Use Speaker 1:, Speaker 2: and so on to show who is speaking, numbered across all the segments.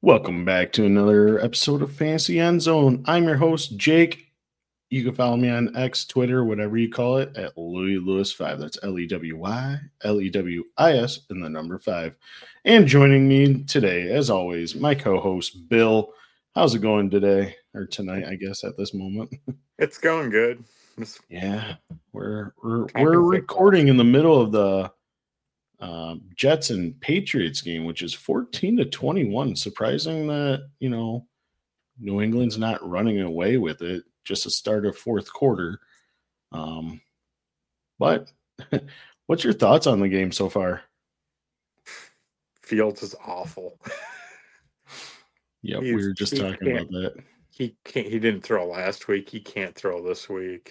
Speaker 1: Welcome back to another episode of Fantasy End Zone. I'm your host, Jake. You can follow me on X, Twitter, whatever you call it, at Louis Lewis 5. That's LEWIS, and the number 5. And joining me today, as always, my co-host, Bill. How's it going today? Or tonight, I guess, at this moment.
Speaker 2: It's going good.
Speaker 1: Yeah, we're recording in the middle of the Jets and Patriots game, which is 14-21. Surprising that, New England's not running away with it. Just a start of fourth quarter. But what's your thoughts on the game so far?
Speaker 2: Fields is awful.
Speaker 1: Yep, we were just talking about that.
Speaker 2: He didn't throw last week. He can't throw this week.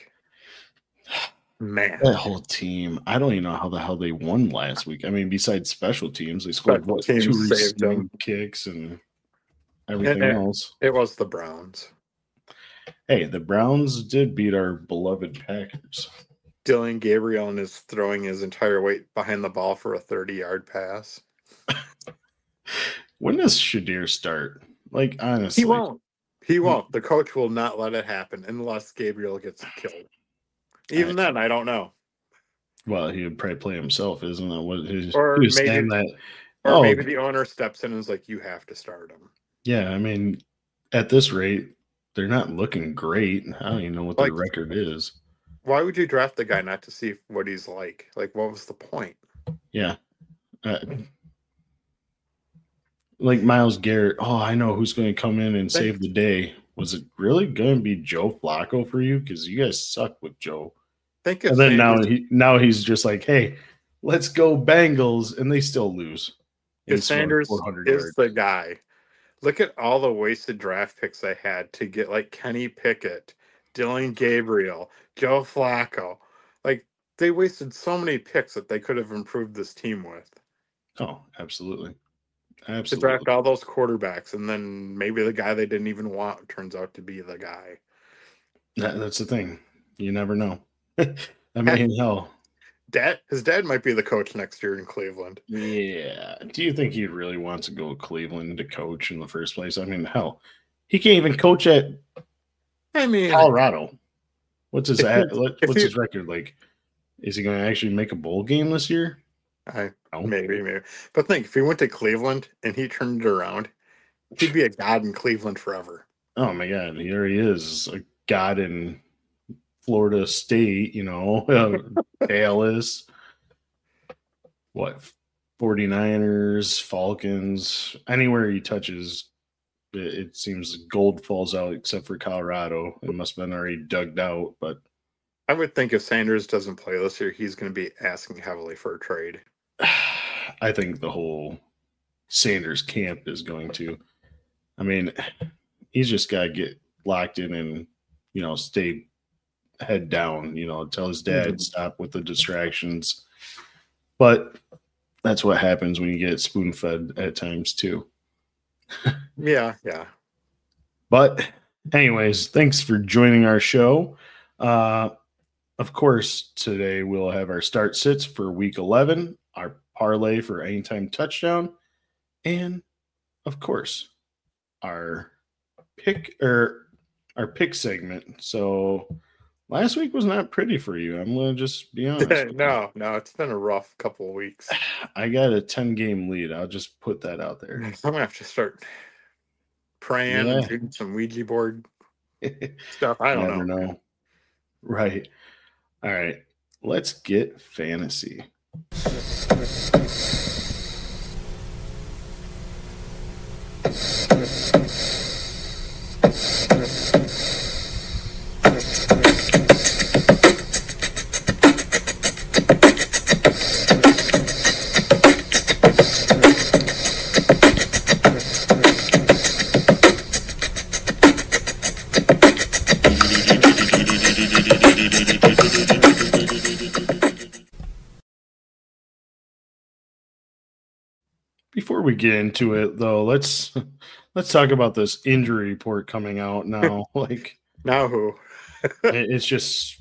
Speaker 2: Man,
Speaker 1: that whole team. I don't even know how the hell they won last week. I mean, besides special teams, they scored 2 receiving kicks and everything else.
Speaker 2: It was the Browns.
Speaker 1: Hey, the Browns did beat our beloved Packers.
Speaker 2: Dillon Gabriel is throwing his entire weight behind the ball for a 30-yard pass.
Speaker 1: When does Shadir start? Honestly.
Speaker 2: He won't. He won't. The coach will not let it happen unless Gabriel gets killed. Even then, I don't know.
Speaker 1: Well, he would probably play himself, isn't that what his
Speaker 2: maybe the owner steps in and is like, you have to start him.
Speaker 1: Yeah, I mean, at this rate, they're not looking great. I don't even know what their record is.
Speaker 2: Why would you draft the guy not to see what he's like? What was the point?
Speaker 1: Yeah. Myles Garrett, I know who's going to come in and save the day. Was it really going to be Joe Flacco for you? Because you guys suck with Joe. And then now he's just like, hey, let's go Bengals, and they still lose.
Speaker 2: If Sanders is the guy, look at all the wasted draft picks they had to get Kenny Pickett, Dillon Gabriel, Joe Flacco. They wasted so many picks that they could have improved this team with.
Speaker 1: Oh, absolutely.
Speaker 2: To draft all those quarterbacks, and then maybe the guy they didn't even want turns out to be the guy.
Speaker 1: That's the thing. You never know. I mean, hell.
Speaker 2: His dad might be the coach next year in Cleveland.
Speaker 1: Yeah. Do you think he really wants to go to Cleveland to coach in the first place? I mean, hell, he can't even coach at Colorado. What's his his record like? Is he going to actually make a bowl game this year?
Speaker 2: Maybe. But think, if he went to Cleveland and he turned it around, he'd be a god in Cleveland forever.
Speaker 1: Oh my God, here he is, a god in Florida State. Dallas, 49ers, Falcons, anywhere he touches, it seems gold falls out. Except for Colorado, it must have been already dug out. But
Speaker 2: I would think if Sanders doesn't play this year, he's going to be asking heavily for a trade.
Speaker 1: I think the whole Sanders camp is going to. I mean, he's just got to get locked in and, stay head down, tell his dad stop with the distractions. But that's what happens when you get spoon-fed at times too.
Speaker 2: Yeah.
Speaker 1: But anyways, thanks for joining our show. Of course, today we'll have our start sits for week 11, our parlay for anytime touchdown, and of course, our pick segment. So last week was not pretty for you. I'm going to just be honest.
Speaker 2: No, it's been a rough couple of weeks.
Speaker 1: I got a 10-game lead. I'll just put that out there.
Speaker 2: I'm going to have to start praying and doing some Ouija board stuff. I don't know.
Speaker 1: Right. All right. Let's get fantasy. Before we get into it, though, let's talk about this injury report coming out now.
Speaker 2: Now who?
Speaker 1: It's just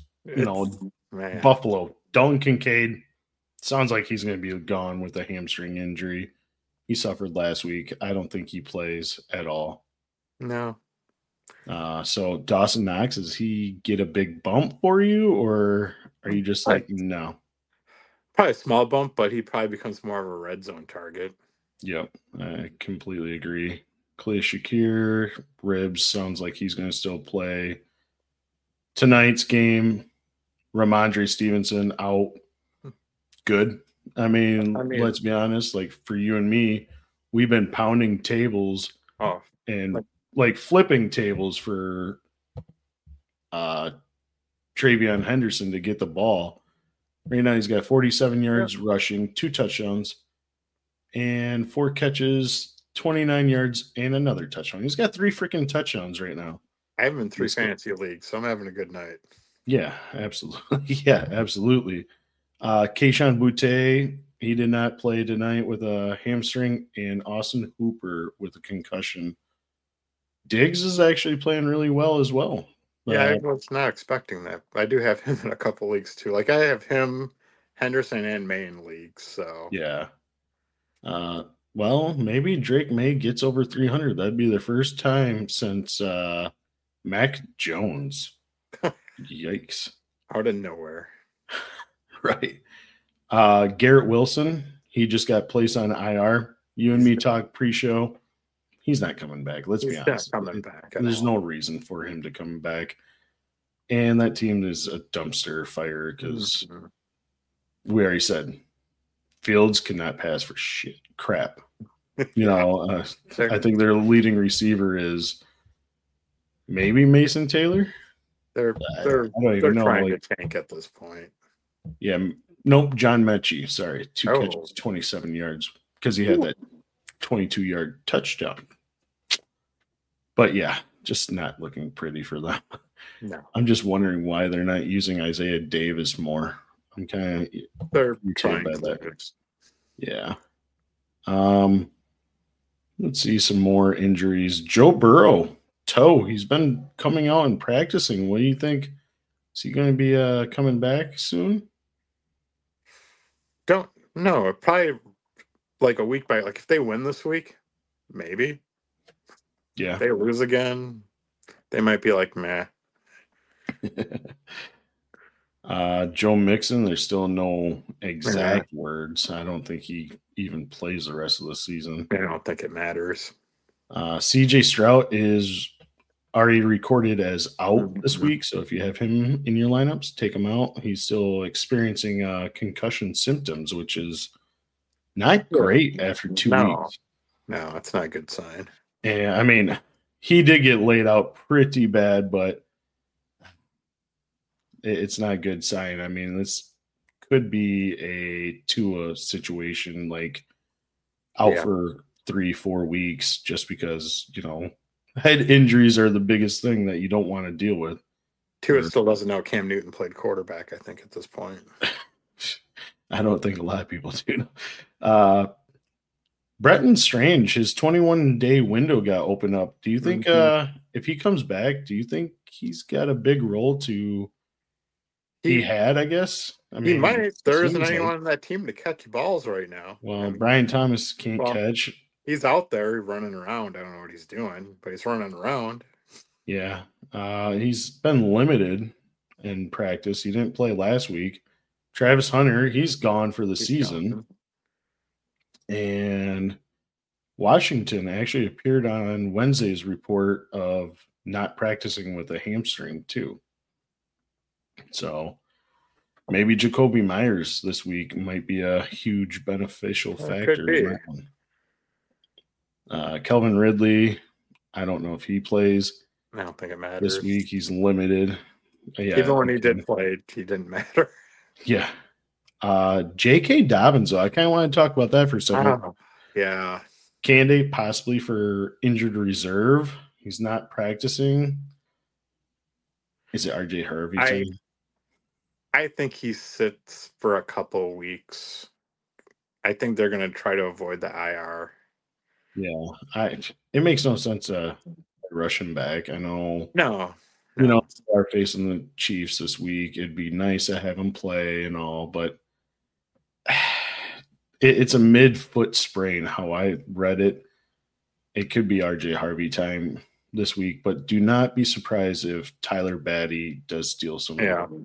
Speaker 1: Buffalo. Dalton Kincaid sounds like he's going to be gone with a hamstring injury. He suffered last week. I don't think he plays at all.
Speaker 2: No.
Speaker 1: So Dawson Knox, does he get a big bump for you, or are you just like, no?
Speaker 2: Probably a small bump, but he probably becomes more of a red zone target.
Speaker 1: Yep, I completely agree. Khalil Shakir, ribs, sounds like he's going to still play. Tonight's game, Ramondre Stevenson out. Good. I mean, let's be honest, like for you and me, we've been pounding tables and like flipping tables for TreVeyon Henderson to get the ball. Right now he's got 47 yards rushing, 2 touchdowns, and 4 catches, 29 yards, and another touchdown. He's got 3 freaking touchdowns right now.
Speaker 2: I have him in 3 fantasy leagues, so I'm having a good night.
Speaker 1: Yeah, absolutely. Yeah, absolutely. Kayshon Boutte, he did not play tonight with a hamstring, and Austin Hooper with a concussion. Diggs is actually playing really well as well.
Speaker 2: Yeah, I was not expecting that. I do have him in a couple leagues too. Like I have him, Henderson, and May in leagues. So
Speaker 1: yeah. Well, maybe Drake May gets over 300. That'd be the first time since Mac Jones. Yikes!
Speaker 2: Out of nowhere.
Speaker 1: Right. Garrett Wilson, he just got placed on IR. You and me talk pre-show. He's not coming back. Let's be honest.
Speaker 2: Not coming back.
Speaker 1: There's no reason for him to come back. And that team is a dumpster fire because we already said Fields cannot pass for shit. Crap. You know, I think their leading receiver is maybe Mason Taylor.
Speaker 2: They're trying to tank at this point.
Speaker 1: Yeah. Nope. John Mechie. Sorry. 2 catches, 27 yards because he had that 22-yard touchdown. But yeah, just not looking pretty for them.
Speaker 2: No.
Speaker 1: I'm just wondering why they're not using Isaiah Davis more. I'm kind of
Speaker 2: they're trying by that.
Speaker 1: Yeah. Let's see some more injuries. Joe Burrow, toe. He's been coming out and practicing. What do you think? Is he going to be coming back soon?
Speaker 2: Don't know. Probably like a week by. Like if they win this week, maybe.
Speaker 1: Yeah.
Speaker 2: If they lose again, they might be like, meh.
Speaker 1: Joe Mixon, there's still no exact words. I don't think he even plays the rest of the season.
Speaker 2: I don't think it matters.
Speaker 1: CJ Stroud is already recorded as out this week. So if you have him in your lineups, take him out. He's still experiencing concussion symptoms, which is not great after 2 weeks.
Speaker 2: No, that's not a good sign.
Speaker 1: Yeah, I mean, he did get laid out pretty bad, but it's not a good sign. I mean, this could be a Tua situation, like out for 3-4 weeks, just because, you know, head injuries are the biggest thing that you don't want to deal with.
Speaker 2: Tua still doesn't know Cam Newton played quarterback, I think, at this point.
Speaker 1: I don't think a lot of people do. Bretton Strange, his 21-day window got opened up. Do you think if he comes back, do you think he's got a big role to he had, I guess? I mean,
Speaker 2: he might. There isn't anyone on that team to catch balls right now.
Speaker 1: Well, Brian Thomas can't catch.
Speaker 2: He's out there running around. I don't know what he's doing, but he's running around.
Speaker 1: Yeah. He's been limited in practice. He didn't play last week. Travis Hunter, he's gone for the season. Gone. And Washington actually appeared on Wednesday's report of not practicing with a hamstring too. So maybe Jacoby Myers this week might be a huge beneficial factor in that one. Kelvin Ridley, I don't know if he plays.
Speaker 2: I don't think it matters.
Speaker 1: This week he's limited.
Speaker 2: Yeah, even when he did play, he didn't matter.
Speaker 1: Yeah. J.K. Dobbins, though, I kind of want to talk about that for a second.
Speaker 2: Yeah.
Speaker 1: Candidate possibly for injured reserve. He's not practicing. Is it R.J. Harvey?
Speaker 2: I think he sits for a couple of weeks. I think they're going to try to avoid the IR.
Speaker 1: Yeah. It makes no sense to rush him back. I know.
Speaker 2: No.
Speaker 1: You know, they're facing the Chiefs this week. It'd be nice to have him play and all, but It's a mid-foot sprain, how I read it. It could be RJ Harvey time this week, but do not be surprised if Tyler Batty does steal some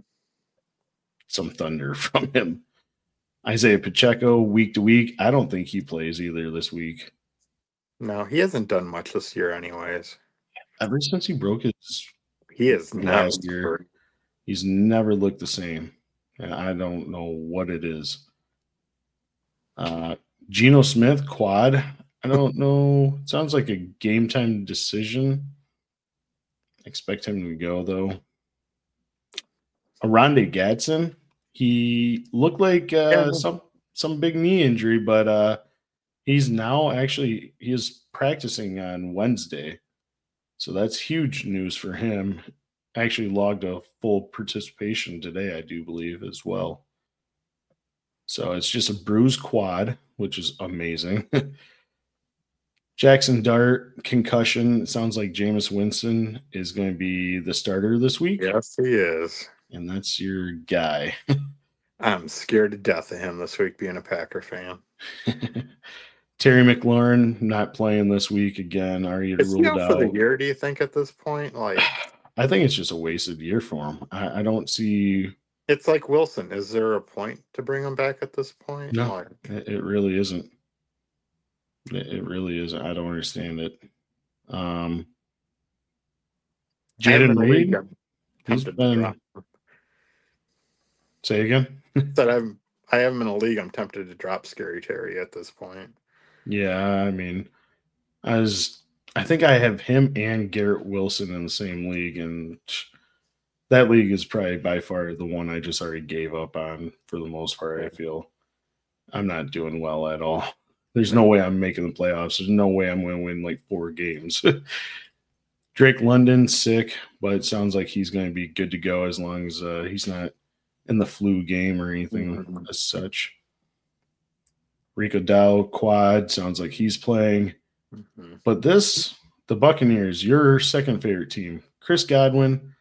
Speaker 1: thunder from him. Isaiah Pacheco, week to week, I don't think he plays either this week.
Speaker 2: No, he hasn't done much this year anyways.
Speaker 1: Ever since he broke his
Speaker 2: last year,
Speaker 1: he's never looked the same. And I don't know what it is. Geno Smith, quad. I don't know. It sounds like a game time decision. Expect him to go, though. Arondé Gadsden, he looked like some big knee injury, but he's now he is practicing on Wednesday. So that's huge news for him. Actually logged a full participation today, I do believe, as well. So it's just a bruised quad, which is amazing. Jackson Dart, concussion. It sounds like Jameis Winston is going to be the starter this week.
Speaker 2: Yes, he is.
Speaker 1: And that's your guy.
Speaker 2: I'm scared to death of him this week, being a Packer fan.
Speaker 1: Terry McLaurin not playing this week again. Are you ruled out
Speaker 2: for the year? Do you think at this point? Like,
Speaker 1: I think it's just a wasted year for him. I don't see.
Speaker 2: It's like Wilson. Is there a point to bring him back at this point?
Speaker 1: No, it really isn't. It really isn't. I don't understand it. Jaden Reed. He's been. Say again.
Speaker 2: That I have him in a league. I'm tempted to drop Scary Terry at this point.
Speaker 1: Yeah, I mean, I think I have him and Garrett Wilson in the same league, and that league is probably by far the one I just already gave up on for the most part. I feel I'm not doing well at all. There's no way I'm making the playoffs. There's no way I'm going to win like 4 games. Drake London, sick, but it sounds like he's going to be good to go as long as he's not in the flu game or anything as such. Rico Dow, quad, sounds like he's playing. But the Buccaneers, your second favorite team, Chris Godwin,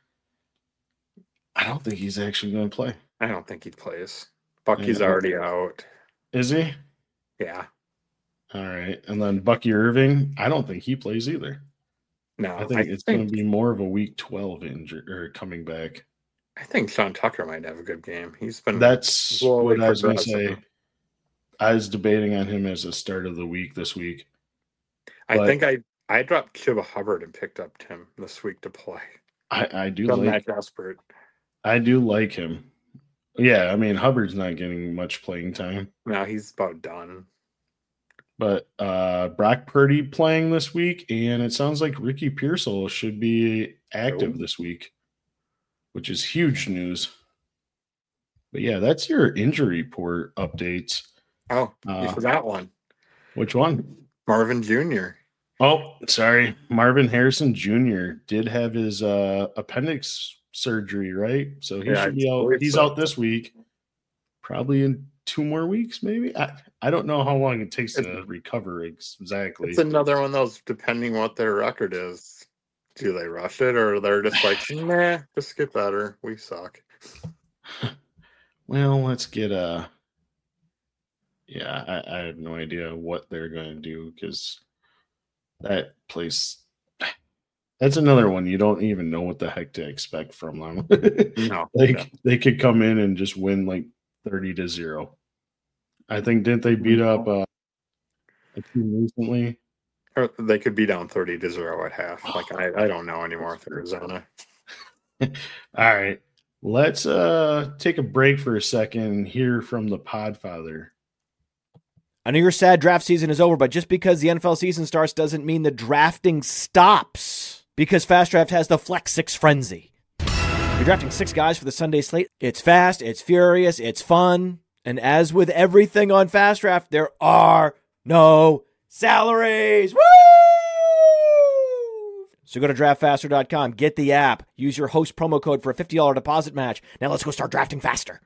Speaker 1: I don't think he's actually going to play.
Speaker 2: I don't think he plays. Bucky's already out.
Speaker 1: Is he?
Speaker 2: Yeah.
Speaker 1: All right. And then Bucky Irving, I don't think he plays either.
Speaker 2: No.
Speaker 1: I think it's going to be more of a week 12 injury or coming back.
Speaker 2: I think Sean Tucker might have a good game. He's been
Speaker 1: That's what I was going to say. I was debating on him as a start of the week this week.
Speaker 2: I think I dropped Chuba Hubbard and picked up Tim this week to play.
Speaker 1: I do
Speaker 2: I'm that desperate.
Speaker 1: I do like him. Yeah, I mean, Hubbard's not getting much playing time.
Speaker 2: No, he's about done.
Speaker 1: But Brock Purdy playing this week, and it sounds like Ricky Pearsall should be active this week, which is huge news. But yeah, that's your injury report updates.
Speaker 2: Oh, you forgot one.
Speaker 1: Which one?
Speaker 2: Marvin Jr.
Speaker 1: Oh, sorry. Marvin Harrison Jr. did have his appendix surgery, right? So he should be out. He's out this week, probably in 2 more weeks, maybe. I don't know how long it takes to recover exactly.
Speaker 2: It's another one of those, depending what their record is. Do they rush it, or they're just like, nah, just get better. We suck.
Speaker 1: Well, let's get Yeah, I have no idea what they're going to do because that place, that's another one. You don't even know what the heck to expect from them.
Speaker 2: No.
Speaker 1: They could come in and just win like 30-0. I think, didn't they beat up a team recently?
Speaker 2: Or they could be down 30-0 at half. Like, I don't know anymore if Arizona.
Speaker 1: All right. Let's take a break for a second and hear from the Podfather.
Speaker 3: I know your sad draft season is over, but just because the NFL season starts doesn't mean the drafting stops. Because Fast Draft has the Flex 6 Frenzy. You're drafting 6 guys for the Sunday slate. It's fast, it's furious, it's fun. And as with everything on Fast Draft, there are no salaries. Woo! So go to draftfaster.com, get the app, use your host promo code for a $50 deposit match. Now let's go start drafting faster.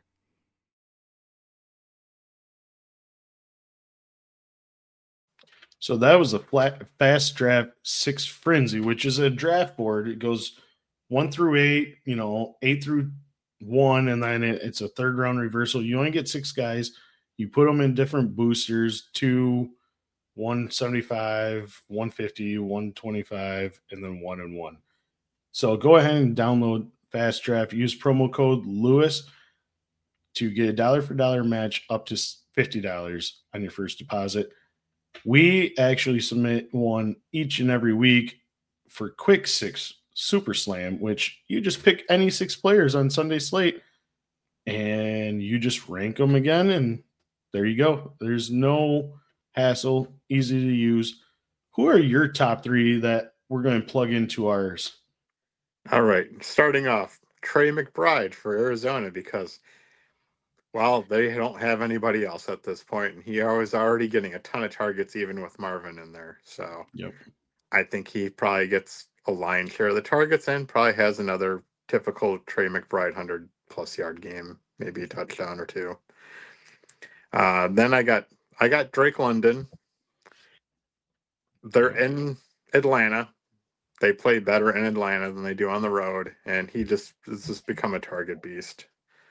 Speaker 1: So that was a Fast Draft 6 Frenzy, which is a draft board. It goes 1 through 8, 8 through 1, and then it's a third round reversal. You only get 6 guys. You put them in different boosters, 2, 175, 150, 125, and then 1 and 1. So go ahead and download Fast Draft. Use promo code Lewis to get a dollar for dollar match up to $50 on your first deposit. We actually submit one each and every week for Quick Six Super Slam, which you just pick any 6 players on Sunday slate and you just rank them again, and there you go. There's no hassle, easy to use. Who are your top 3 that we're going to plug into ours?
Speaker 2: All right, starting off, Trey McBride for Arizona, because, well, they don't have anybody else at this point, and he was already getting a ton of targets even with Marvin in there. So
Speaker 1: yep.
Speaker 2: I think he probably gets a lion's share of the targets and probably has another typical Trey McBride 100-plus yard game, maybe a touchdown or 2. Then I got Drake London. They're in Atlanta. They play better in Atlanta than they do on the road, and he has just become a target beast.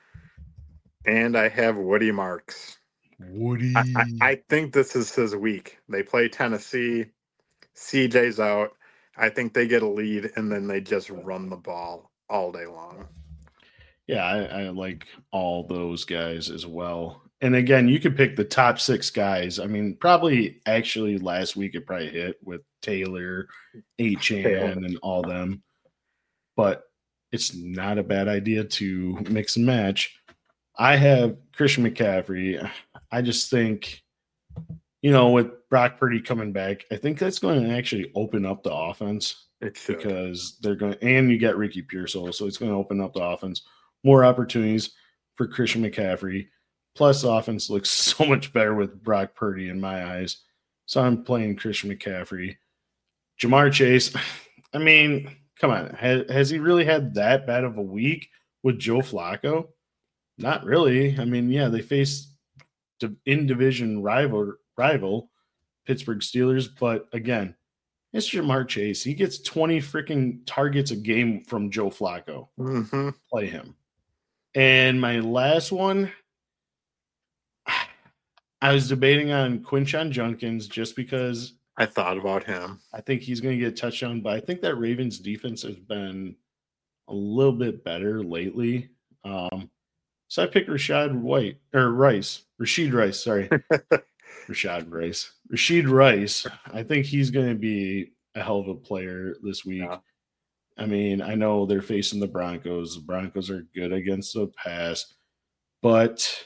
Speaker 2: And I have Woody Marks.
Speaker 1: Woody.
Speaker 2: I think this is his week. They play Tennessee. CJ's out. I think they get a lead, and then they just run the ball all day long.
Speaker 1: Yeah, I like all those guys as well. And again, you could pick the top 6 guys. I mean, probably actually last week it probably hit with Taylor, Achane, and all them. But it's not a bad idea to mix and match. I have Christian McCaffrey. I just think, with Brock Purdy coming back, I think that's going to actually open up the offense.
Speaker 2: It should.
Speaker 1: Because they're going to, and you get Ricky Pearsall, so it's going to open up the offense. More opportunities for Christian McCaffrey. Plus, the offense looks so much better with Brock Purdy in my eyes. So I'm playing Christian McCaffrey. Jamar Chase, I mean, come on. Has he really had that bad of a week with Joe Flacco? Not really. I mean, yeah, they faced in-division rival Pittsburgh Steelers. But again, it's Jamar Chase. He gets 20 freaking targets a game from Joe Flacco.
Speaker 2: Mm-hmm.
Speaker 1: Play him. And my last one, I was debating on Quinshon Judkins just because
Speaker 2: I thought about him.
Speaker 1: I think he's going to get a touchdown, but I think that Ravens defense has been a little bit better lately. So I picked Rashid Rice. Sorry. Rashid Rice. I think he's going to be a hell of a player this week. Yeah. I mean, I know they're facing the Broncos. The Broncos are good against the pass, but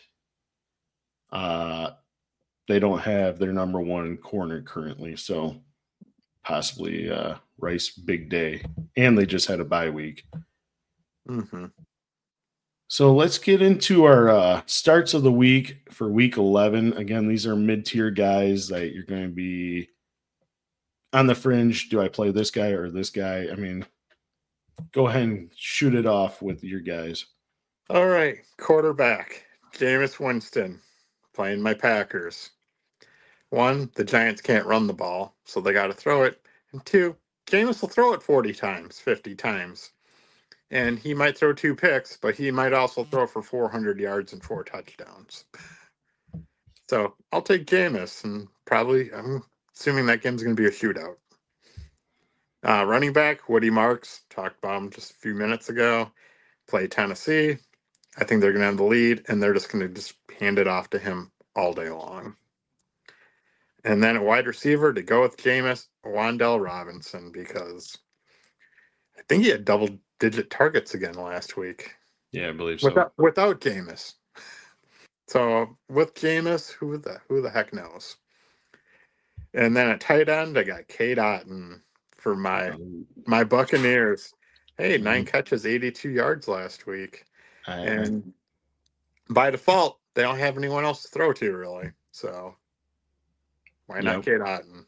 Speaker 1: they don't have their number 1 corner currently. So possibly Rice big day. And they just had a bye week.
Speaker 2: Mm-hmm.
Speaker 1: So let's get into our starts of the week for week 11. Again, these are mid-tier guys that you're going to be on the fringe. Do I play this guy or this guy? I mean, go ahead and shoot it off with your guys.
Speaker 2: All right. Quarterback, Jameis Winston, playing my Packers. 1, the Giants can't run the ball, so they got to throw it. And 2, Jameis will throw it 40 times, 50 times. And he might throw 2 picks, but he might also throw for 400 yards and 4 touchdowns. So I'll take Jameis, and probably I'm assuming that game's going to be a shootout. Running back, Woody Marks, talked about him just a few minutes ago. Play Tennessee. I think they're going to have the lead, and they're just going to just hand it off to him all day long. And then a wide receiver to go with Jameis, Wan'Dale Robinson, because I think he had double-digit targets again last week.
Speaker 1: Yeah, I believe so.
Speaker 2: Without Jameis. So with Jameis, who the heck knows? And then at tight end, I got Cade Otton for my Buccaneers. Hey, 9 catches, 82 yards last week. And by default, they don't have anyone else to throw to, really. So why not Cade Otton?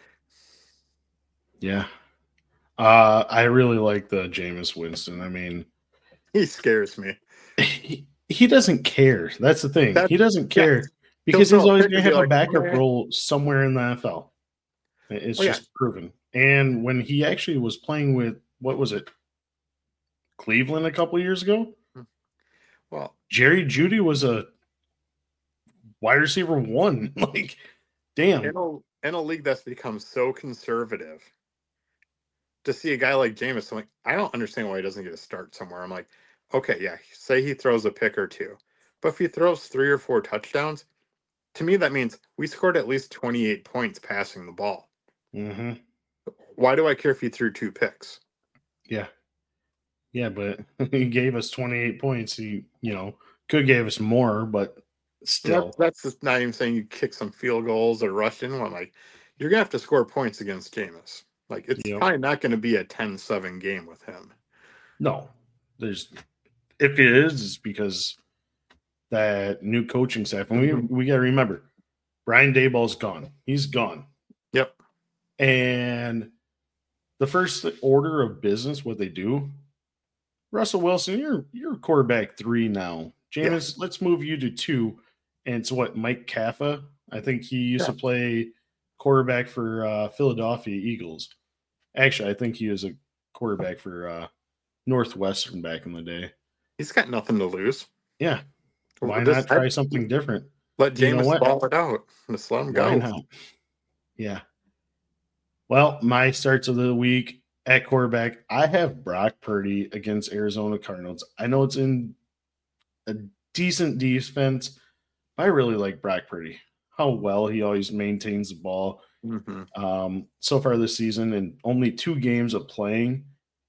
Speaker 1: Yeah. I really like the Jameis Winston. I mean,
Speaker 2: he scares me.
Speaker 1: He doesn't care. That's the thing. He doesn't care because he's always going to have a backup role somewhere in the NFL. It's just proven. And when he actually was playing with, what was it, Cleveland a couple years ago?
Speaker 2: Well,
Speaker 1: Jerry Jeudy was a wide receiver 1. Like, damn.
Speaker 2: In a league that's become so conservative, to see a guy like Jameis, I'm like, I don't understand why he doesn't get a start somewhere. I'm like, okay, yeah, say he throws a pick or two, but if he throws 3 or 4 touchdowns, to me that means we scored at least 28 points passing the ball.
Speaker 1: Mm-hmm.
Speaker 2: Why do I care if he threw 2 picks?
Speaker 1: Yeah, but he gave us 28 points. He, could gave us more, but still.
Speaker 2: That's just not even saying you kick some field goals or rush in one. Like, you're going to have to score points against Jameis. Like, it's probably not going to be a 10-7 game with him.
Speaker 1: No. If it is, it's because that new coaching staff. And we got to remember, Brian Daboll's gone. He's gone.
Speaker 2: Yep.
Speaker 1: And the first order of business, what they do, Russell Wilson, you're quarterback 3 now. Jameis, let's move you to 2. And it's what, Mike Kafka? I think he used to play quarterback for Philadelphia Eagles. Actually, I think he was a quarterback for Northwestern back in the day.
Speaker 2: He's got nothing to lose.
Speaker 1: Yeah. Why not try something different?
Speaker 2: Let Jameis ball it out. Just let him go.
Speaker 1: Why not? Yeah. Well, my starts of the week at quarterback, I have Brock Purdy against Arizona Cardinals. I know it's in a decent defense, but I really like Brock Purdy. How well he always maintains the ball.
Speaker 2: Mm-hmm.
Speaker 1: So far this season, in only 2 games of playing,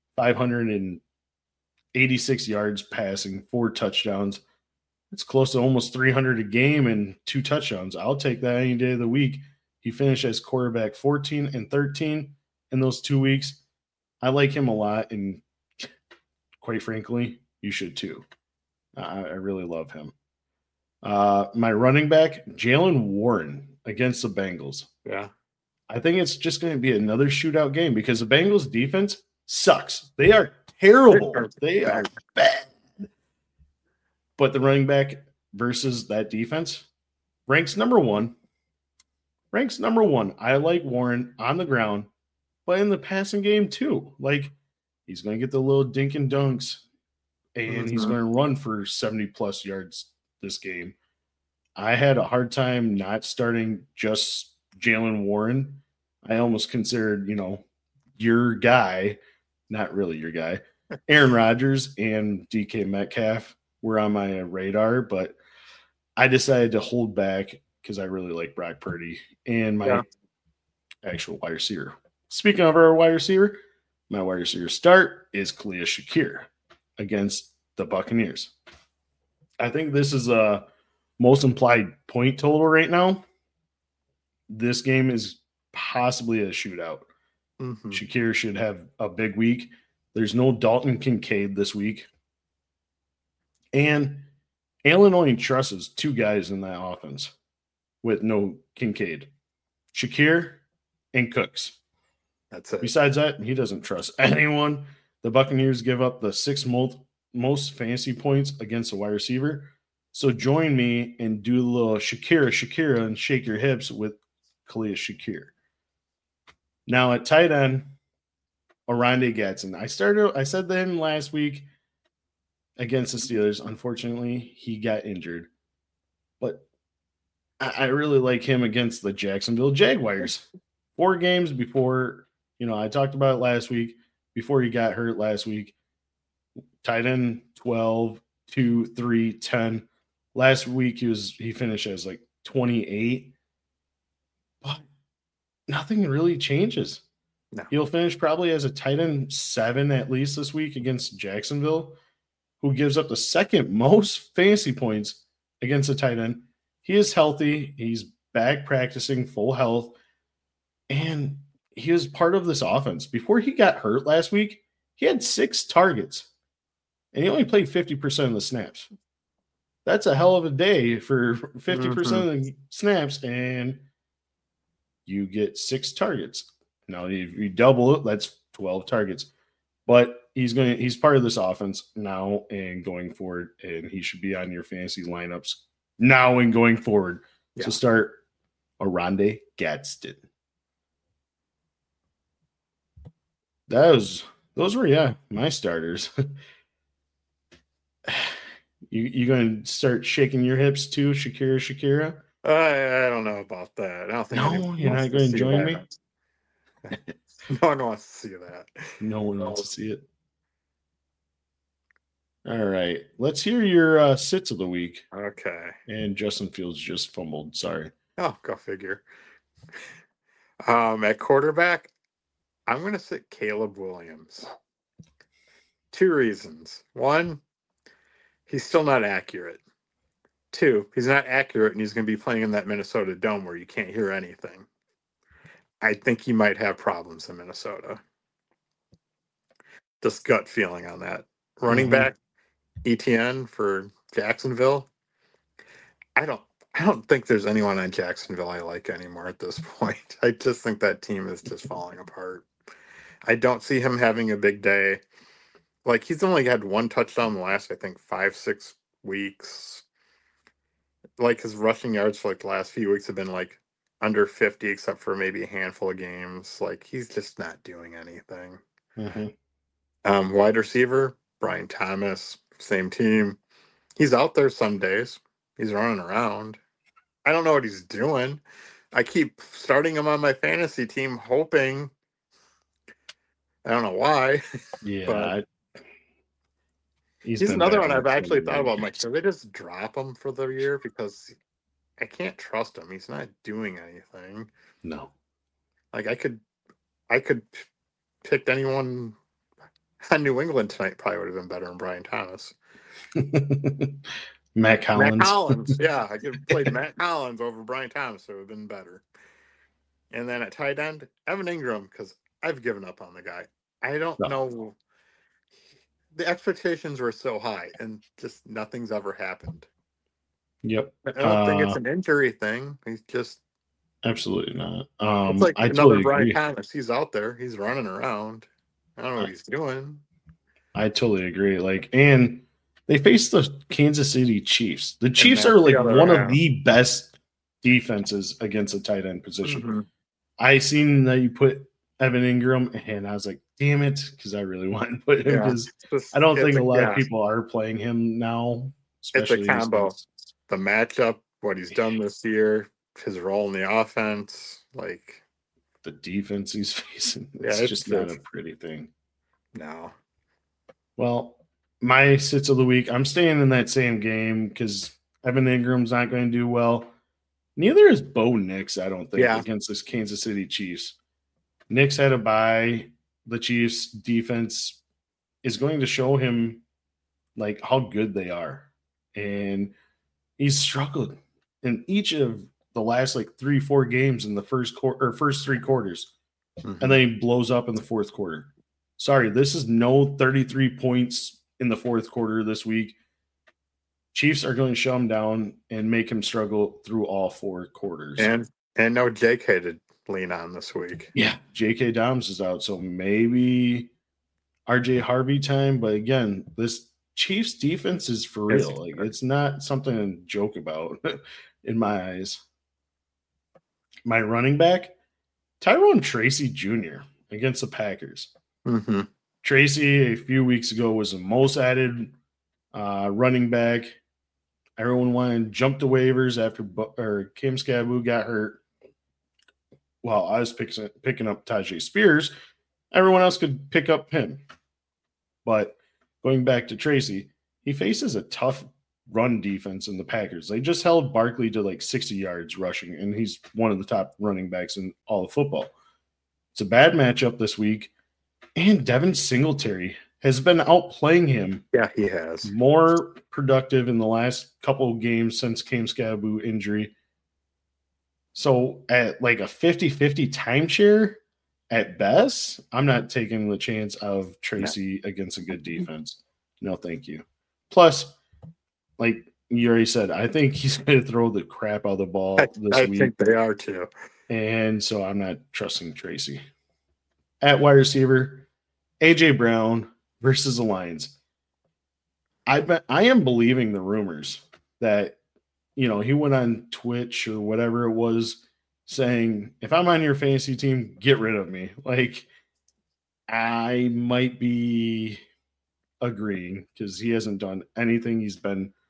Speaker 1: 586 yards passing, 4 touchdowns. It's close to almost 300 a game and 2 touchdowns. I'll take that any day of the week. He finished as quarterback 14 and 13 in those 2 weeks. I like him a lot, and quite frankly, you should too. I really love him. My running back, Jaylen Warren against the Bengals.
Speaker 2: Yeah.
Speaker 1: I think it's just going to be another shootout game because the Bengals defense sucks. They are terrible. They are bad. But the running back versus that defense ranks number 1. I like Warren on the ground, but in the passing game too. Like, he's going to get the little dink and dunks, and he's going to run for 70-plus yards this game. I had a hard time not starting just Jaylen Warren. I almost considered, your guy, not really your guy, Aaron Rodgers and DK Metcalf were on my radar, but I decided to hold back because I really like Brock Purdy and my actual wide receiver. Speaking of our wide receiver, my wide receiver start is Khalil Shakir against the Buccaneers. I think this is a most implied point total right now. This game is possibly a shootout.
Speaker 2: Mm-hmm.
Speaker 1: Shakir should have a big week. There's no Dalton Kincaid this week. And Allen only trusts 2 guys in that offense with no Kincaid. Shakir and Cooks.
Speaker 2: That's it.
Speaker 1: Besides that, he doesn't trust anyone. The Buccaneers give up the 6th most fantasy points against a wide receiver. So join me and do a little Shakira, and shake your hips with Khalil Shakir. Now at tight end, Oronde Gadsden. I said to him last week against the Steelers. Unfortunately, he got injured. But I really like him against the Jacksonville Jaguars. 4 games before, I talked about it last week, before he got hurt last week. Tight end 12, 2, 3, 10. Last week he finished as like 28. But nothing really changes.
Speaker 2: No.
Speaker 1: He'll finish probably as a tight end 7 at least this week against Jacksonville, who gives up the 2nd most fantasy points against a tight end. He is healthy. He's back practicing, full health, and he was part of this offense. Before he got hurt last week, he had 6 targets, and he only played 50% of the snaps. That's a hell of a day for 50% of the snaps, and you get 6 targets. Now, if you double it, that's 12 targets. But he's part of this offense now and going forward, and he should be on your fantasy lineups now and going forward. Yeah. So start Oronde Gadsden. Those were my starters. You going to start shaking your hips too, Shakira?
Speaker 2: I don't know about that. I don't think.
Speaker 1: No, you're not going to join me.
Speaker 2: No one wants to see that.
Speaker 1: No one wants to see it. All right, let's hear your sits of the week.
Speaker 2: Okay.
Speaker 1: And Justin Fields just fumbled. Sorry.
Speaker 2: Oh, go figure. At quarterback, I'm going to sit Caleb Williams. 2 reasons. 1, he's still not accurate. 2, he's not accurate, and he's going to be playing in that Minnesota Dome where you can't hear anything. I think he might have problems in Minnesota. Just gut feeling on that. Running back, ETN for Jacksonville. I don't think there's anyone on Jacksonville I like anymore at this point. I just think that team is just falling apart. I don't see him having a big day. Like, he's only had 1 touchdown the last, I think, 5-6 weeks. Like, his rushing yards for like the last few weeks have been like under 50, except for maybe a handful of games. Like, he's just not doing anything. Wide receiver, Brian Thomas, same team. He's out there some days. He's running around. I don't know what he's doing. I keep starting him on my fantasy team, hoping. I don't know why.
Speaker 1: Yeah.
Speaker 2: He's another one I've actually thought about. Like, should they just drop him for the year? Because I can't trust him. He's not doing anything.
Speaker 1: No.
Speaker 2: Like, I could pick anyone on New England tonight. Probably would have been better than Brian Thomas.
Speaker 1: Matt Collins.
Speaker 2: Yeah, I could have played Matt Collins over Brian Thomas. So it would have been better. And then at tight end, Evan Ingram, because I've given up on the guy. I don't know. The expectations were so high, and just nothing's ever happened.
Speaker 1: Yep.
Speaker 2: I don't think it's an injury thing. He's just
Speaker 1: absolutely not.
Speaker 2: It's like another Brian Thomas. He's out there. He's running around. I don't know what he's doing.
Speaker 1: I totally agree. Like, and they face the Kansas City Chiefs. The Chiefs are like one of the best defenses against a tight end position. I seen that you put Evan Ingram, and I was like, damn it, because I really want to put him, because I don't think a lot of people are playing him now.
Speaker 2: Especially it's a combo. The matchup, what he's done this year, his role in the offense, like
Speaker 1: the defense he's facing. It's just not a pretty thing.
Speaker 2: No.
Speaker 1: Well, my sits of the week, I'm staying in that same game because Evan Ingram's not going to do well. Neither is Bo Nix, I don't think, against this Kansas City Chiefs. Nix had a bye. The Chiefs defense is going to show him like how good they are. And he's struggled in each of the last like 3-4 games in the first 3 quarters. And then he blows up in the fourth quarter. Sorry, this is no 33 points in the fourth quarter this week. Chiefs are going to shut him down and make him struggle through all 4 quarters.
Speaker 2: And no JK to lean on this week.
Speaker 1: Yeah, J.K. Dobbins is out, so maybe R.J. Harvey time. But again, this Chiefs defense is for real. Like, it's not something to joke about in my eyes. My running back, Tyrone Tracy Jr. against the Packers. Tracy, a few weeks ago, was the most added running back. Everyone wanted to jump to waivers after Kim Scaboo got hurt. While I was picking up Tajay Spears, everyone else could pick up him. But going back to Tracy, he faces a tough run defense in the Packers. They just held Barkley to like 60 yards rushing, and he's one of the top running backs in all of football. It's a bad matchup this week, and Devin Singletary has been outplaying him.
Speaker 2: Yeah, he has.
Speaker 1: More productive in the last couple of games since Kim Scaboo injury. So at like a 50-50 timeshare at best, I'm not taking the chance of Tracy against a good defense. No, thank you. Plus, like you already said, I think he's going to throw the crap out of the ball this week.
Speaker 2: I think they are too.
Speaker 1: And so I'm not trusting Tracy. At wide receiver, A.J. Brown versus the Lions. I am believing the rumors that he went on Twitch or whatever it was saying, if I'm on your fantasy team, get rid of me. Like, I might be agreeing because he hasn't done anything. He's been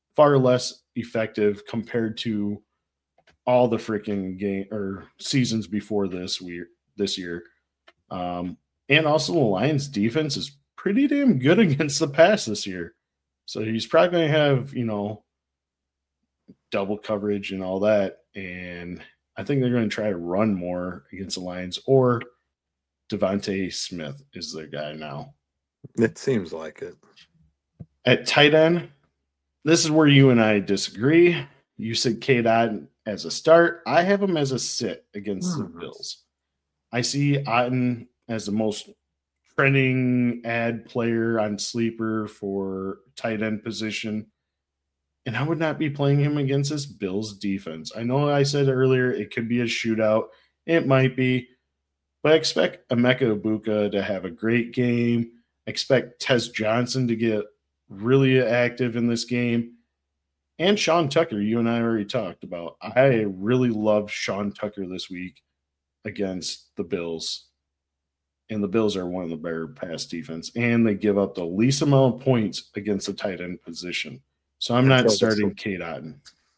Speaker 1: far less effective compared to all the freaking game or seasons before this year. And also the Lions defense is pretty damn good against the pass this year. So he's probably going to have, double coverage and all that. And I think they're going to try to run more against the Lions, or Devontae Smith is the guy now.
Speaker 2: It seems like it.
Speaker 1: At tight end, this is where you and I disagree. You said Cade Otton as a start. I have him as a sit against the Bills. I see Otton as the most trending ad player on Sleeper for tight end position. And I would not be playing him against this Bills defense. I know I said earlier it could be a shootout. It might be. But I expect Emeka Egbuka to have a great game. I expect Tez Johnson to get really active in this game. And Sean Tucker, you and I already talked about. I really love Sean Tucker this week against the Bills. And the Bills are one of the better pass defense. And they give up the least amount of points against the tight end position. So I'm not starting Cade Otton.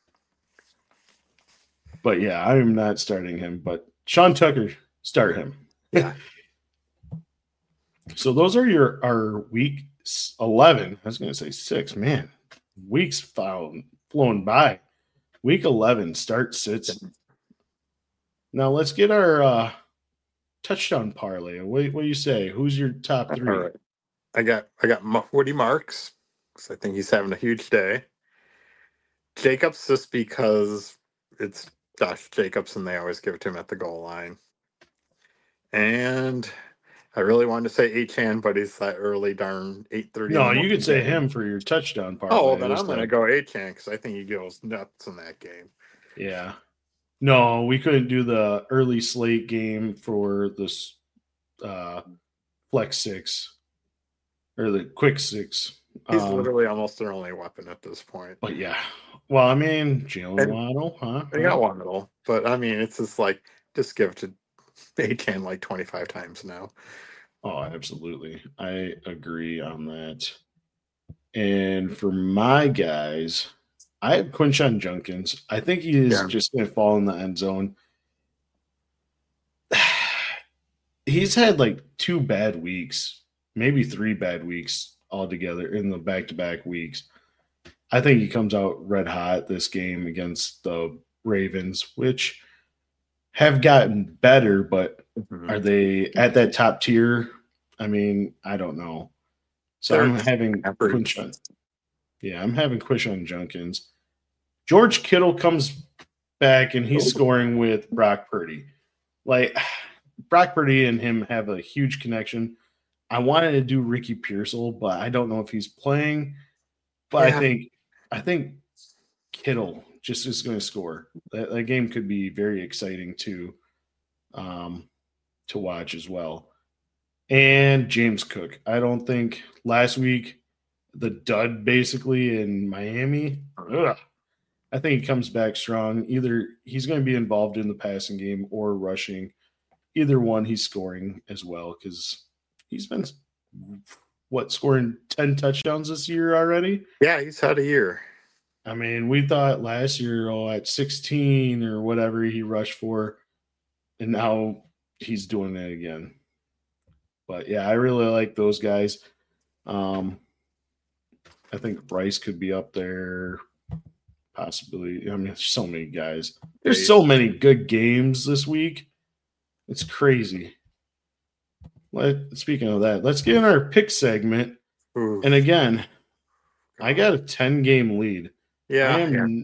Speaker 1: But yeah, I'm not starting him. But Sean Tucker, start him.
Speaker 2: Yeah.
Speaker 1: So those are our week 11. I was going to say 6. Man, weeks flown by. Week 11 start sits. Now let's get our touchdown parlay. What do you say? Who's your top 3?
Speaker 2: All right. I got Woody Marks, because I think he's having a huge day. Jacobs, just because it's Josh Jacobs and they always give it to him at the goal line. And I really wanted to say Achane, but he's that early darn 8:30.
Speaker 1: No, you could say him for your touchdown parlay.
Speaker 2: Oh, then I'm going to go Achane because I think he goes nuts in that game.
Speaker 1: Yeah. No, we couldn't do the early slate game for this flex 6 or the quick 6.
Speaker 2: He's literally almost their only weapon at this point.
Speaker 1: But yeah. Well, I mean, Jalen Waddle, huh?
Speaker 2: They got Waddle, but I mean, it's just like, just give it to Achane like 25 times now.
Speaker 1: Oh, absolutely. I agree on that. And for my guys, I have Quinshon Judkins. I think he is just going to fall in the end zone. He's had like 2 bad weeks, maybe 3 bad weeks altogether in the back-to-back weeks. I think he comes out red hot this game against the Ravens, which have gotten better, but are they at that top tier? I mean, I don't know. So I'm having Quinshon. Yeah, I'm having Quinshon Judkins. George Kittle comes back and he's scoring with Brock Purdy. Like, Brock Purdy and him have a huge connection. I wanted to do Ricky Pearsall, but I don't know if he's playing. But I think Kittle just is going to score. That game could be very exciting to watch as well. And James Cook. I don't think last week, the dud basically in Miami, I think he comes back strong. Either he's going to be involved in the passing game or rushing. Either one, he's scoring as well because he's been, scoring 10 touchdowns this year already?
Speaker 2: Yeah, he's had a year.
Speaker 1: I mean, we thought last year, at 16 or whatever he rushed for, and now he's doing it again. But, yeah, I really like those guys. I think Bryce could be up there, possibly. I mean, there's so many guys. There's so many good games this week. It's crazy. Speaking of that, let's get in our pick segment.
Speaker 2: Ooh.
Speaker 1: And again, I got a 10-game lead.
Speaker 2: Yeah.
Speaker 1: I am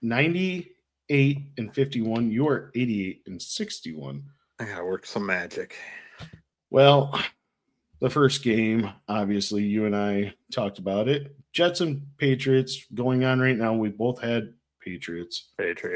Speaker 1: 98-51. You are 88-61.
Speaker 2: I gotta work some magic.
Speaker 1: Well, the first game, obviously, you and I talked about it. Jets and Patriots going on right now. We both had Patriots.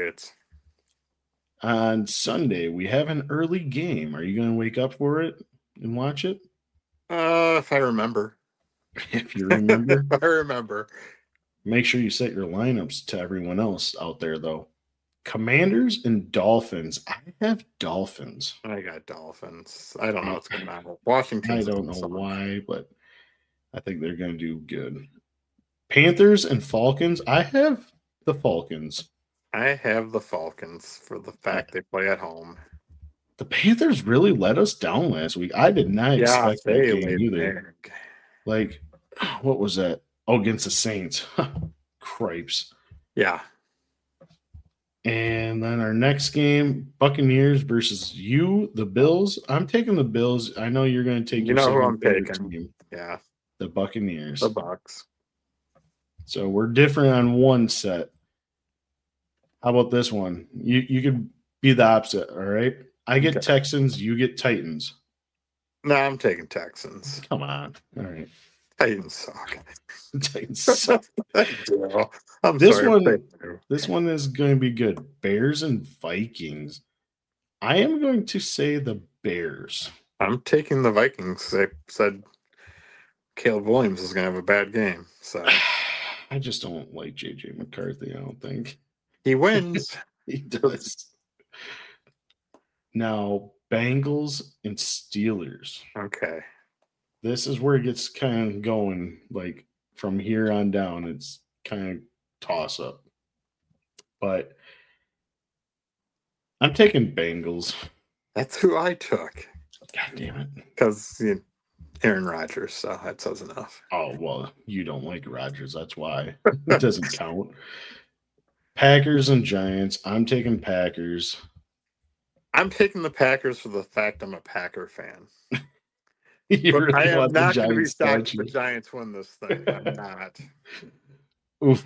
Speaker 1: On Sunday, we have an early game. Are you going to wake up for it and watch it?
Speaker 2: If I remember.
Speaker 1: If you remember.
Speaker 2: If I remember.
Speaker 1: Make sure you set your lineups to everyone else out there, though. Commanders and Dolphins. I have Dolphins.
Speaker 2: I got Dolphins. I don't know what's going to happen. Washington.
Speaker 1: I don't know why, but I think they're going to do good. Panthers and Falcons. I have the Falcons.
Speaker 2: I have the Falcons for the fact they play at home.
Speaker 1: The Panthers really let us down last week. I did not expect that game either. Like, what was that? Oh, against the Saints. Cripes.
Speaker 2: Yeah.
Speaker 1: And then our next game, Buccaneers versus the Bills. I'm taking the Bills. I know you're going to take
Speaker 2: who I'm taking. Team,
Speaker 1: yeah. The Buccaneers.
Speaker 2: The Bucs.
Speaker 1: So we're different on one set. How about this one? You could be the opposite, all right? I get Texans, you get Titans.
Speaker 2: No, I'm taking Texans.
Speaker 1: Come on. All right.
Speaker 2: Titans suck.
Speaker 1: Titans suck. This one is going to be good. Bears and Vikings. I am going to say the Bears.
Speaker 2: I'm taking the Vikings. They said Caleb Williams is going to have a bad game. So
Speaker 1: I just don't like JJ McCarthy, I don't think.
Speaker 2: He wins.
Speaker 1: He does. Now, Bengals and Steelers.
Speaker 2: Okay.
Speaker 1: This is where it gets kind of going. Like, from here on down, it's kind of toss up. But I'm taking Bengals.
Speaker 2: That's who I took.
Speaker 1: God damn it.
Speaker 2: Because Aaron Rodgers, so that says enough.
Speaker 1: Oh, well, you don't like Rodgers. That's why. It doesn't count. Packers and Giants. I'm taking Packers.
Speaker 2: I'm taking the Packers for the fact I'm a Packer fan.
Speaker 1: Really
Speaker 2: I am not going to be shocked if the Giants win this thing. I'm not.
Speaker 1: Oof.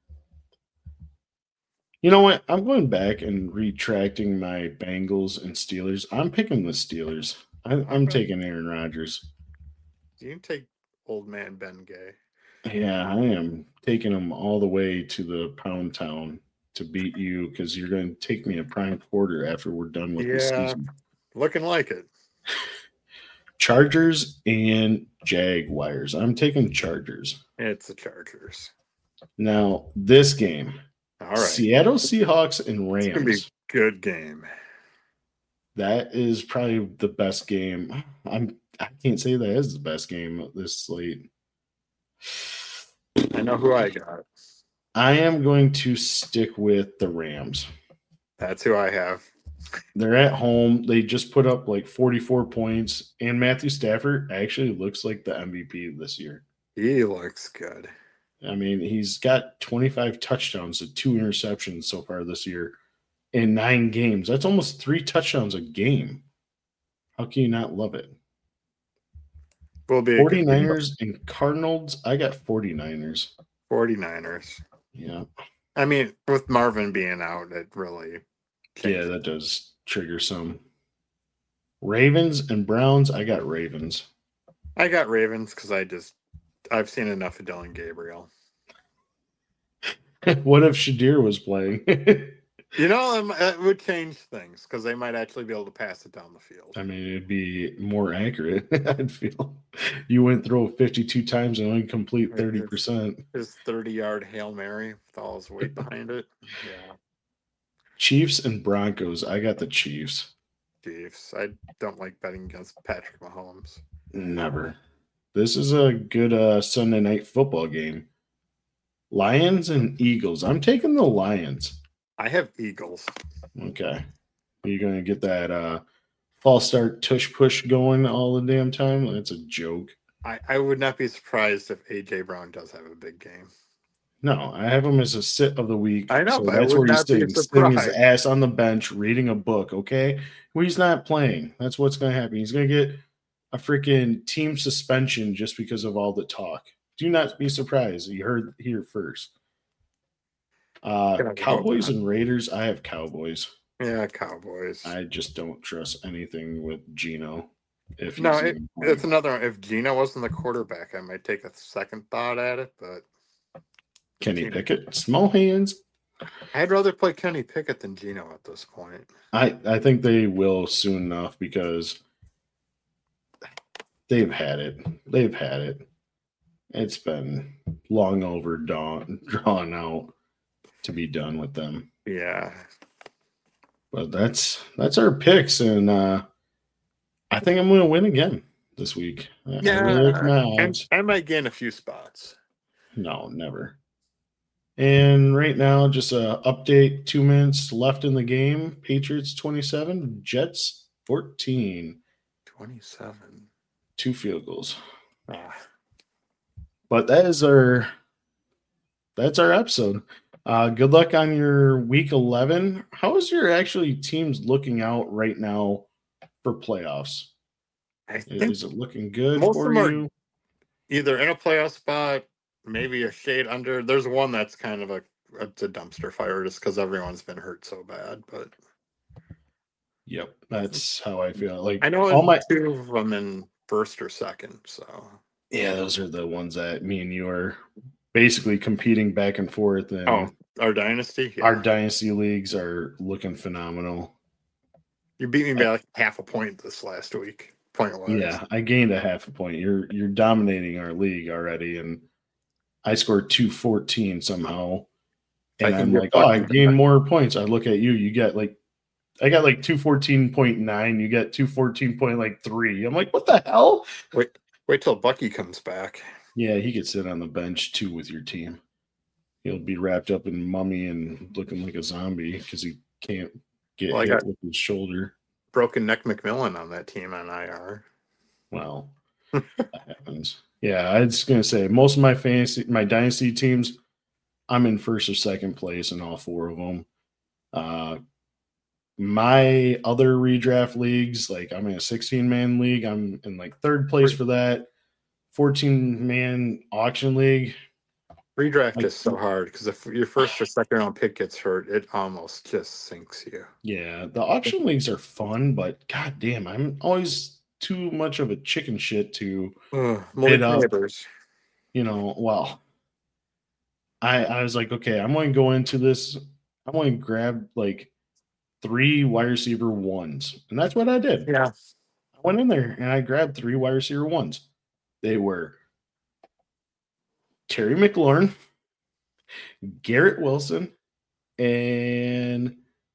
Speaker 1: You know what? I'm going back and retracting my Bengals and Steelers. I'm picking the Steelers. I'm taking Aaron Rodgers.
Speaker 2: You can take old man Ben Gay.
Speaker 1: Yeah, I am taking him all the way to the Pound Town to beat you because you're going to take me a prime quarter after we're done with the season.
Speaker 2: Looking like it.
Speaker 1: Chargers and Jaguars. I'm taking Chargers.
Speaker 2: It's the Chargers.
Speaker 1: Now, this game.
Speaker 2: All right.
Speaker 1: Seattle Seahawks and Rams.
Speaker 2: It's going to be a good game.
Speaker 1: That is probably the best game. I can't say that is the best game of this slate.
Speaker 2: I know who I got.
Speaker 1: I am going to stick with the Rams.
Speaker 2: That's who I have.
Speaker 1: They're at home. They just put up like 44 points. And Matthew Stafford actually looks like the MVP this year.
Speaker 2: He looks good.
Speaker 1: I mean, he's got 25 touchdowns to 2 interceptions so far this year in 9 games. That's almost 3 touchdowns a game. How can you not love it?
Speaker 2: Will be
Speaker 1: 49ers and Cardinals. I got 49ers.
Speaker 2: 49ers.
Speaker 1: Yeah.
Speaker 2: I mean, with Marvin being out, it really
Speaker 1: changes. Yeah, that does trigger some. Ravens and Browns. I got Ravens.
Speaker 2: I got Ravens because I've seen enough of Dylan Gabriel.
Speaker 1: What if Shadir was playing?
Speaker 2: It would change things because they might actually be able to pass it down the field.
Speaker 1: I mean, it'd be more accurate, I'd feel. You went through 52 times and only complete 30%.
Speaker 2: His 30-yard Hail Mary with all his weight behind it. Yeah.
Speaker 1: Chiefs and Broncos. I got the Chiefs.
Speaker 2: Chiefs. I don't like betting against Patrick Mahomes.
Speaker 1: Never. This is a good Sunday night football game. Lions and Eagles. I'm taking the Lions.
Speaker 2: I have Eagles.
Speaker 1: Okay. Are you going to get that false start tush push going all the damn time? That's a joke.
Speaker 2: I would not be surprised if A.J. Brown does have a big game.
Speaker 1: No, I have him as a sit of the week.
Speaker 2: I know,
Speaker 1: so
Speaker 2: but
Speaker 1: that's where he's sitting his ass on the bench reading a book, okay? Well, he's not playing. That's what's going to happen. He's going to get a freaking team suspension just because of all the talk. Do not be surprised. You heard here first. Cowboys and Raiders. I have Cowboys.
Speaker 2: Yeah, Cowboys.
Speaker 1: I just don't trust anything with Geno.
Speaker 2: It's another one. If Geno wasn't the quarterback, I might take a second thought at it, but
Speaker 1: Kenny Pickett, small hands.
Speaker 2: I'd rather play Kenny Pickett than Geno at this point.
Speaker 1: I think they will soon enough because they've had it. It's been long drawn out to be done with them.
Speaker 2: Yeah.
Speaker 1: But that's our picks, and I think I'm going to win again this week.
Speaker 2: Yeah, I might gain a few spots.
Speaker 1: No, never. And right now, just a update, 2 minutes left in the game. Patriots 27, Jets 14.
Speaker 2: 27.
Speaker 1: 2 field goals. But that's our episode. Good luck on your week 11. How is your actually teams looking out right now for playoffs? Is it looking good for you?
Speaker 2: Either in a playoff spot, maybe a shade under. There's one that's kind of it's a dumpster fire just because everyone's been hurt so bad. But
Speaker 1: yep, that's how I feel. Like
Speaker 2: I know all 2 of them in first or second. So
Speaker 1: yeah, those are the ones that me and you are basically competing back and forth. And
Speaker 2: our dynasty,
Speaker 1: our dynasty leagues are looking phenomenal.
Speaker 2: You beat me by like half a point this last week.
Speaker 1: Yeah, I gained a half a point. You're dominating our league already, and I scored 214 somehow. And I'm like, I gained more points. I look at you. You get I got 214.9. You get 214.3. I'm like, what the hell?
Speaker 2: Wait till Bucky comes back.
Speaker 1: Yeah, he could sit on the bench too with your team. He'll be wrapped up in mummy and looking like a zombie because he can't get hit with his shoulder.
Speaker 2: Broken neck McMillan on that team on IR.
Speaker 1: Well, that happens. Yeah, I was going to say most of my dynasty teams, I'm in first or second place in all 4 of them. My other redraft leagues, I'm in a 16-man league. I'm in 3rd place for that. 14-man auction league.
Speaker 2: Redraft is so hard because if your first or second round pick gets hurt, it almost just sinks you.
Speaker 1: Yeah, the auction leagues are fun, but goddamn, I'm always too much of a chicken shit to bid up. Neighbors. I was like, okay, I'm going to go into this. I'm going to grab 3 wide receiver 1s, and that's what I did.
Speaker 2: Yeah,
Speaker 1: I went in there and I grabbed 3 wide receiver 1s. They were Terry McLaurin, Garrett Wilson, and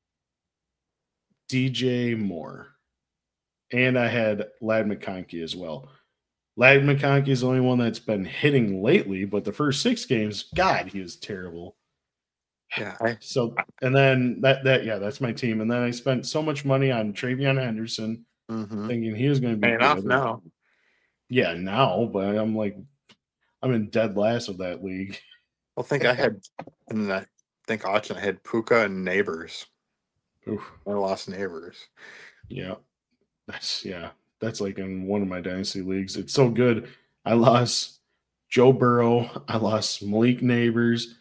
Speaker 1: DJ Moore. And I had Ladd McConkey as well. Ladd McConkey is the only one that's been hitting lately, but the first 6 games, God, he was terrible.
Speaker 2: Yeah.
Speaker 1: And then that's my team. And then I spent so much money on Travion Henderson, thinking he was going to be
Speaker 2: paying off now.
Speaker 1: Yeah, now, but I'm in dead last of that league.
Speaker 2: Well, I think auction I had Puka and Neighbors.
Speaker 1: Oof.
Speaker 2: I lost Neighbors.
Speaker 1: Yeah. That's in one of my dynasty leagues. It's so good. I lost Joe Burrow. I lost Malik Neighbors.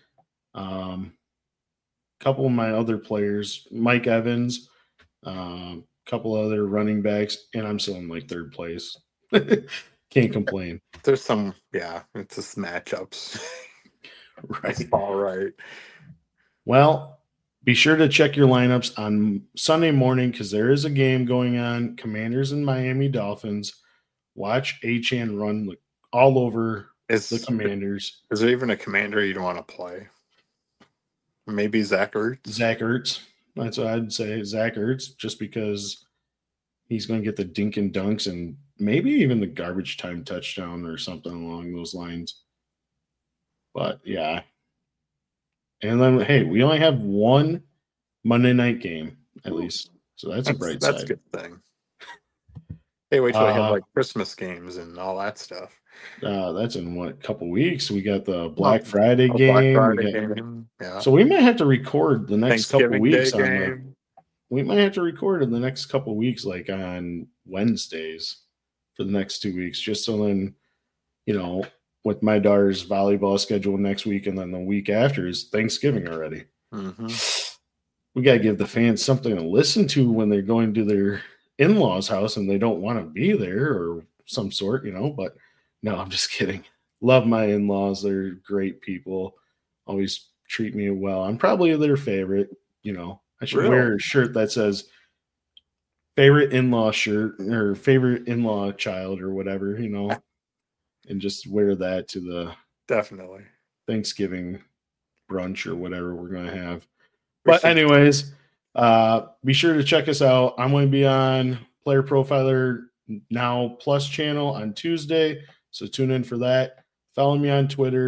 Speaker 1: Couple of my other players, Mike Evans, couple other running backs, and I'm still in 3rd place. Can't complain.
Speaker 2: There's some, it's just matchups.
Speaker 1: Right.
Speaker 2: All right.
Speaker 1: Well, be sure to check your lineups on Sunday morning because there is a game going on. Commanders and Miami Dolphins. Watch Achane run all over the Commanders.
Speaker 2: Is there even a commander you'd want to play? Maybe Zach Ertz?
Speaker 1: Zach Ertz. That's what I'd say. Zach Ertz, just because he's going to get the dink and dunks and maybe even the garbage time touchdown or something along those lines. But, yeah. And then, hey, we only have 1 Monday night game, at least. So that's a bright side.
Speaker 2: That's a good thing. Hey, wait till we have Christmas games and all that stuff.
Speaker 1: That's in a couple weeks. We got the Black Friday game.
Speaker 2: Black Friday game. Yeah.
Speaker 1: So we might have to record the next couple weeks
Speaker 2: game.
Speaker 1: We might have to record in the next couple weeks, on Wednesdays for the next 2 weeks, just so then, with my daughter's volleyball schedule next week and then the week after is Thanksgiving already.
Speaker 2: Mm-hmm.
Speaker 1: We got to give the fans something to listen to when they're going to their in-laws' house and they don't want to be there or some sort, but no, I'm just kidding. Love my in-laws. They're great people. Always treat me well. I'm probably their favorite, I should wear a shirt that says favorite in-law shirt or favorite in-law child or whatever, and just wear that to the
Speaker 2: definitely
Speaker 1: Thanksgiving brunch or whatever we're going to have. But anyways, be sure to check us out. I'm going to be on Player Profiler Now Plus channel on Tuesday, so tune in for that. Follow me on Twitter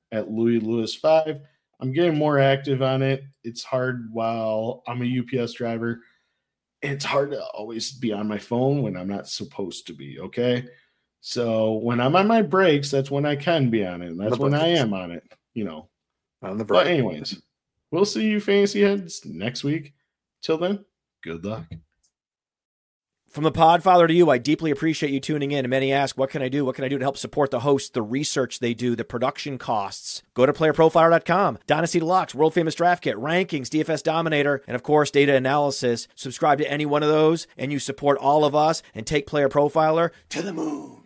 Speaker 1: at Louis Lewis 5. I'm getting more active on it. It's hard while I'm a UPS driver. It's hard to always be on my phone when I'm not supposed to be, okay? So when I'm on my breaks, that's when I can be on it. And that's when I am on it,
Speaker 2: On the break.
Speaker 1: But anyways, we'll see you fantasy heads next week. Till then, good luck.
Speaker 3: From the Podfather to you, I deeply appreciate you tuning in. And many ask, what can I do? What can I do to help support the hosts, the research they do, the production costs? Go to playerprofiler.com, Dynasty Deluxe, World Famous Draft Kit, Rankings, DFS Dominator, and of course, data analysis. Subscribe to any one of those, and you support all of us and take Player Profiler to the moon.